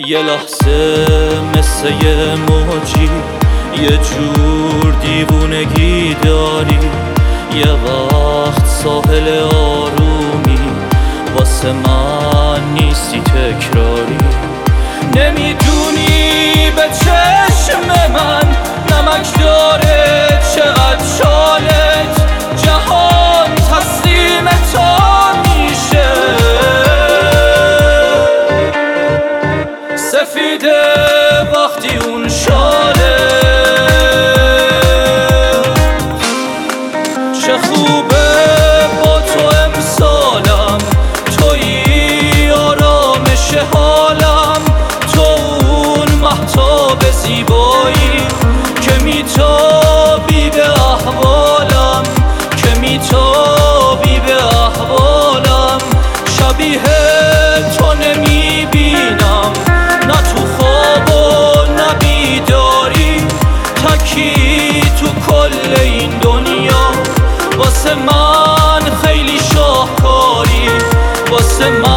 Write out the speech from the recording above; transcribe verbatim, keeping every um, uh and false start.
یه لحظه مثل یه موجی یه جور دیوونگی داری، یه وقت ساحل آرومی واسه من نیستی تکراری. نمیدونی به چشم من نمک داره چقدر چالت، جهان تسلیم تو میشه. سفیده وقتی اون شاله، چه خوبه با تو امسالم، تویی آرامش حالم، تو اون مهتاب زیبایی که میتابی به احوالم، که میتابی به احوالم. شبیه تو نمیبینم نه تو خواب و نه بیداری، تکی تو کل این دنیا واسه من خیلی شاهکاری، واسه من